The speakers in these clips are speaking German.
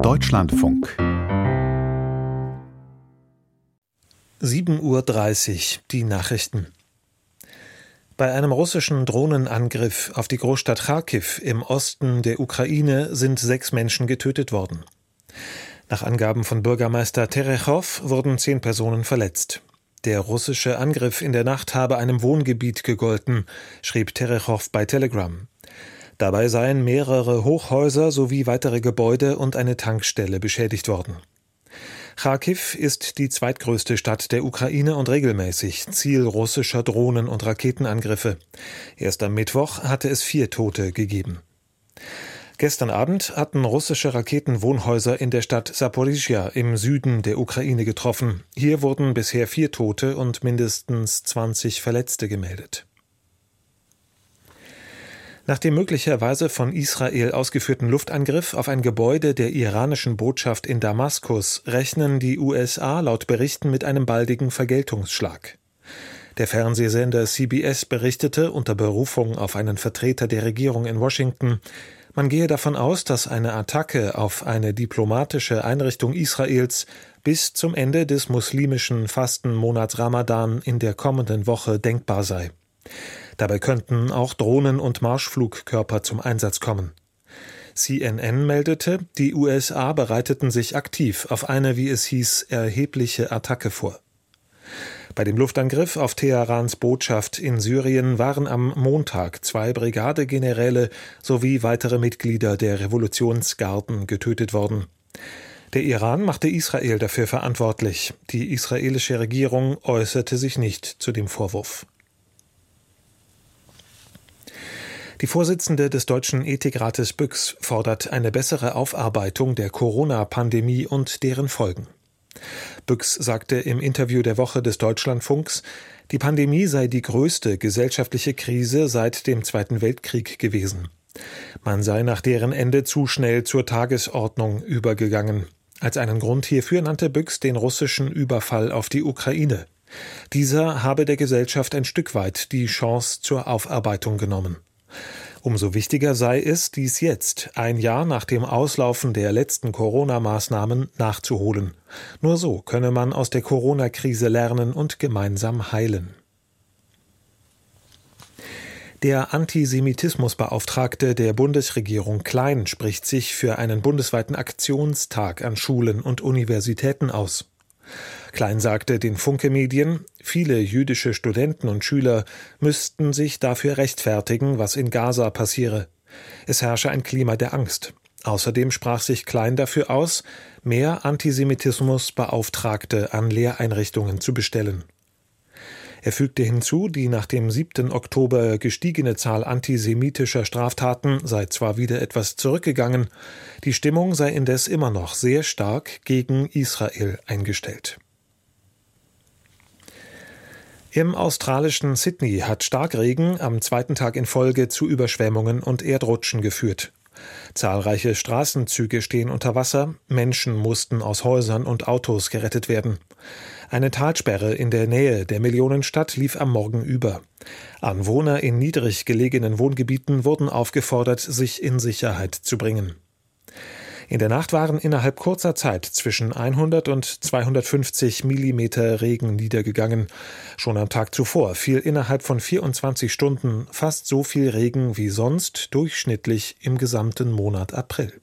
Deutschlandfunk 7:30 Uhr, die Nachrichten. Bei einem russischen Drohnenangriff auf die Großstadt Charkiw im Osten der Ukraine sind 6 Menschen getötet worden. Nach Angaben von Bürgermeister Terechow wurden 10 Personen verletzt. Der russische Angriff in der Nacht habe einem Wohngebiet gegolten, schrieb Terechow bei Telegram. Dabei seien mehrere Hochhäuser sowie weitere Gebäude und eine Tankstelle beschädigt worden. Charkiw ist die zweitgrößte Stadt der Ukraine und regelmäßig Ziel russischer Drohnen- und Raketenangriffe. Erst am Mittwoch hatte es 4 Tote gegeben. Gestern Abend hatten russische Raketen Wohnhäuser in der Stadt Saporischschja im Süden der Ukraine getroffen. Hier wurden bisher 4 Tote und mindestens 20 Verletzte gemeldet. Nach dem möglicherweise von Israel ausgeführten Luftangriff auf ein Gebäude der iranischen Botschaft in Damaskus rechnen die USA laut Berichten mit einem baldigen Vergeltungsschlag. Der Fernsehsender CBS berichtete unter Berufung auf einen Vertreter der Regierung in Washington, man gehe davon aus, dass eine Attacke auf eine diplomatische Einrichtung Israels bis zum Ende des muslimischen Fastenmonats Ramadan in der kommenden Woche denkbar sei. Dabei könnten auch Drohnen und Marschflugkörper zum Einsatz kommen. CNN meldete, die USA bereiteten sich aktiv auf eine, wie es hieß, erhebliche Attacke vor. Bei dem Luftangriff auf Teherans Botschaft in Syrien waren am Montag 2 Brigadegeneräle sowie weitere Mitglieder der Revolutionsgarden getötet worden. Der Iran machte Israel dafür verantwortlich. Die israelische Regierung äußerte sich nicht zu dem Vorwurf. Die Vorsitzende des Deutschen Ethikrates Büchs fordert eine bessere Aufarbeitung der Corona-Pandemie und deren Folgen. Büchs sagte im Interview der Woche des Deutschlandfunks, die Pandemie sei die größte gesellschaftliche Krise seit dem Zweiten Weltkrieg gewesen. Man sei nach deren Ende zu schnell zur Tagesordnung übergegangen. Als einen Grund hierfür nannte Büchs den russischen Überfall auf die Ukraine. Dieser habe der Gesellschaft ein Stück weit die Chance zur Aufarbeitung genommen. Umso wichtiger sei es, dies jetzt, ein Jahr nach dem Auslaufen der letzten Corona-Maßnahmen, nachzuholen. Nur so könne man aus der Corona-Krise lernen und gemeinsam heilen. Der Antisemitismusbeauftragte der Bundesregierung Klein spricht sich für einen bundesweiten Aktionstag an Schulen und Universitäten aus. Klein sagte den Funke-Medien, viele jüdische Studenten und Schüler müssten sich dafür rechtfertigen, was in Gaza passiere. Es herrsche ein Klima der Angst. Außerdem sprach sich Klein dafür aus, mehr Antisemitismusbeauftragte an Lehreinrichtungen zu bestellen. Er fügte hinzu, die nach dem 7. Oktober gestiegene Zahl antisemitischer Straftaten sei zwar wieder etwas zurückgegangen, die Stimmung sei indes immer noch sehr stark gegen Israel eingestellt. Im australischen Sydney hat Starkregen am 2. Tag in Folge zu Überschwemmungen und Erdrutschen geführt. Zahlreiche Straßenzüge stehen unter Wasser, Menschen mussten aus Häusern und Autos gerettet werden. Eine Talsperre in der Nähe der Millionenstadt lief am Morgen über. Anwohner in niedrig gelegenen Wohngebieten wurden aufgefordert, sich in Sicherheit zu bringen. In der Nacht waren innerhalb kurzer Zeit zwischen 100 und 250 Millimeter Regen niedergegangen. Schon am Tag zuvor fiel innerhalb von 24 Stunden fast so viel Regen wie sonst durchschnittlich im gesamten Monat April.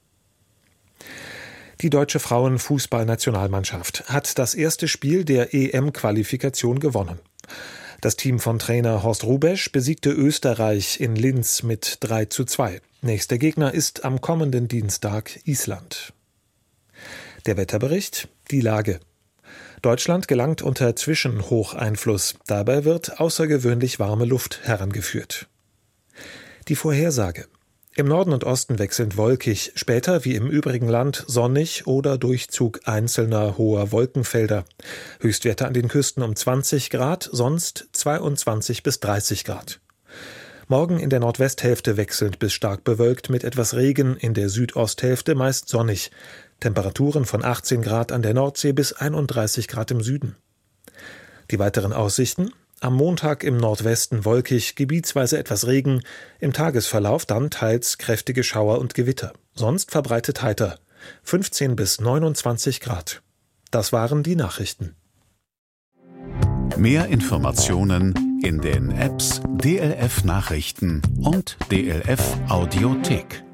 Die deutsche Frauenfußballnationalmannschaft hat das erste Spiel der EM-Qualifikation gewonnen. Das Team von Trainer Horst Hrubesch besiegte Österreich in Linz mit 3:2. Nächster Gegner ist am kommenden Dienstag Island. Der Wetterbericht, die Lage. Deutschland gelangt unter Zwischenhocheinfluss. Dabei wird außergewöhnlich warme Luft herangeführt. Die Vorhersage. Im Norden und Osten wechselnd wolkig, später wie im übrigen Land sonnig oder Durchzug einzelner hoher Wolkenfelder. Höchstwerte an den Küsten um 20 Grad, sonst 22 bis 30 Grad. Morgen in der Nordwesthälfte wechselnd bis stark bewölkt mit etwas Regen, in der Südosthälfte meist sonnig. Temperaturen von 18 Grad an der Nordsee bis 31 Grad im Süden. Die weiteren Aussichten? Am Montag im Nordwesten wolkig, gebietsweise etwas Regen, im Tagesverlauf dann teils kräftige Schauer und Gewitter. Sonst verbreitet heiter. 15 bis 29 Grad. Das waren die Nachrichten. Mehr Informationen in den Apps DLF Nachrichten und DLF Audiothek.